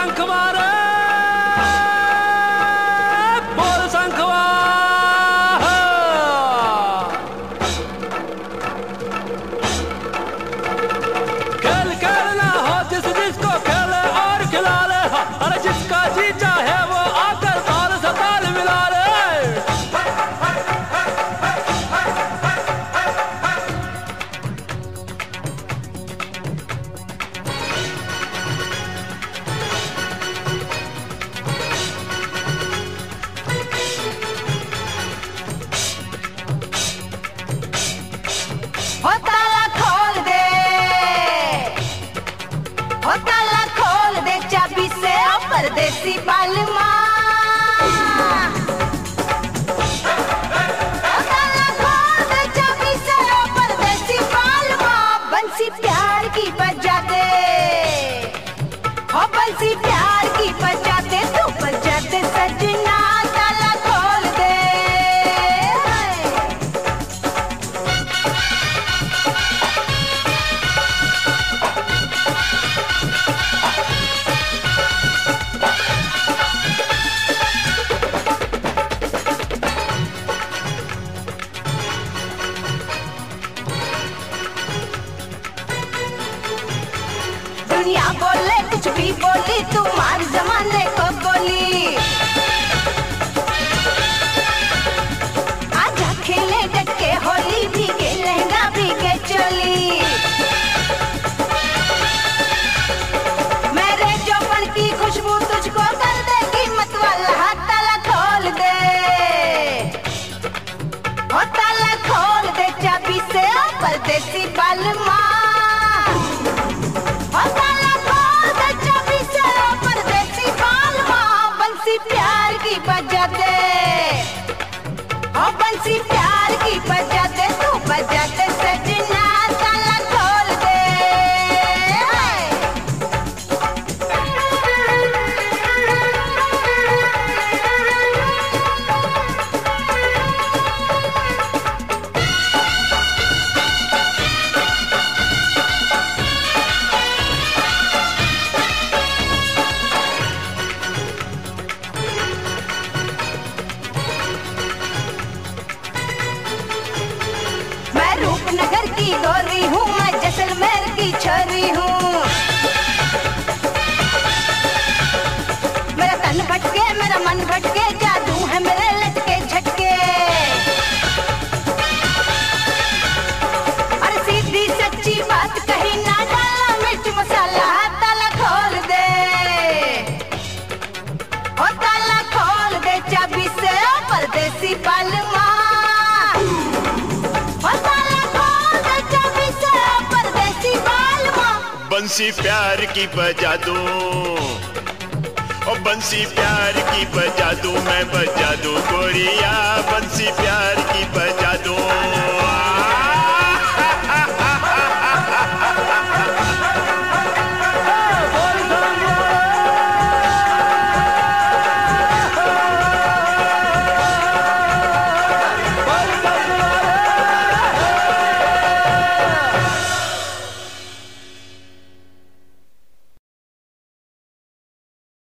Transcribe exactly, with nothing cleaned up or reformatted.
शंखवारे बोल शंखवा खेल खेलना हो जिस जिसको खेले और खिला ले, अरे जिसका जी चाहे वो आकर ताल से ताल मिला ले। हो ताला खोल दे, हो ताला खोल दे चाबी से ओ परदेसी बालमा। हो ताला खोल दे चाबी से ओ परदेसी बालमा। बंसी प्यार की बजा दे, हो बंसी प्यार की बजा दे, तू बजा दे सजना। ताला खोल दे दुनिया बोले कुछ भी बोली, तू मार जमाने को गोली। आजा खेले डटके होली, भीगे लहंगा भीगे चोली। मेरे जोबन की खुशबू तुझको कर देगी मत वाला। ताला खोल दे, ओ ताला खोल दे चाबी से ओ परदेसी बालमा। प्यार की बजा दे, ओ बंसी प्यार की बजा दे, तू बजा दे सजना। ताला खोल दे रूपनगर की गोरी हूँ, मैं जैसलमेर की छोरी हूँ। मेरा तन भटके मेरा मन भटके, जादू है मेरे लटके झटके। अरे सीधी सच्ची बात कही ना, डाला मिर्च मसाला। ताला खोल दे, ओ ताला खोल दे चाबी से ओ परदेसी बालमा। बंसी प्यार की बजा दूं, ओ बंसी प्यार की बजा दूं, मैं बजा दूं गोरिया बंसी प्यार